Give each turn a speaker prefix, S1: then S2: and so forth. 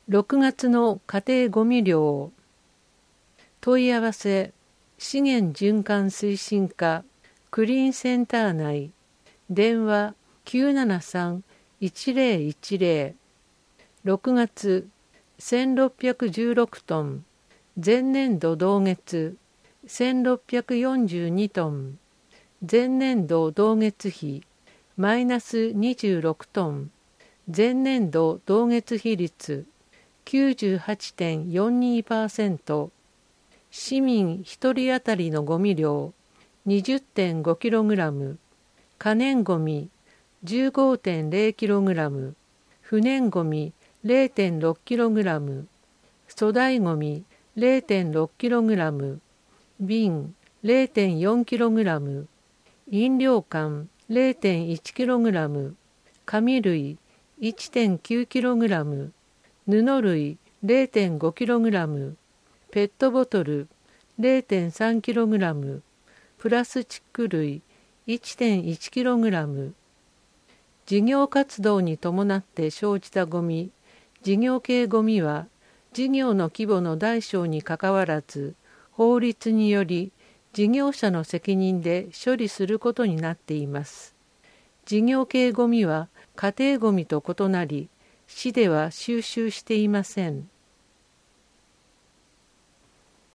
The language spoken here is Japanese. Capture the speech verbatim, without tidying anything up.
S1: ろくがつの家庭ごみ量。問い合わせ、資源循環推進課クリーンセンター内、電話 きゅうななさん いちゼロいちゼロ。ろくがつ、せんろっぴゃくじゅうろくトン、前年度同月せんろっぴゃくよんじゅうにトン、前年度同月比マイナスにじゅうろくトン、前年度同月比率 きゅうじゅうはちてんよんにパーセント、市民ひとり当たりのゴミ量 にじゅってんごキログラム、可燃ゴミ じゅうごてんゼロキログラム、不燃ゴミ ゼロてんろっキログラム、粗大ゴミ ゼロてんろっキログラム、瓶 ゼロてんよんキログラム、飲料缶 ゼロてんいちキログラム、紙類 いってんきゅうキログラム、布類 ゼロてんごキログラム、ペットボトル ゼロてんさんキログラム、プラスチック類 いってんいちキログラム。事業活動に伴って生じたゴミ、事業系ゴミは事業の規模の大小にかかわらず、法律により事業者の責任で処理することになっています。事業系ゴミは家庭ゴミと異なり、市では収集していません。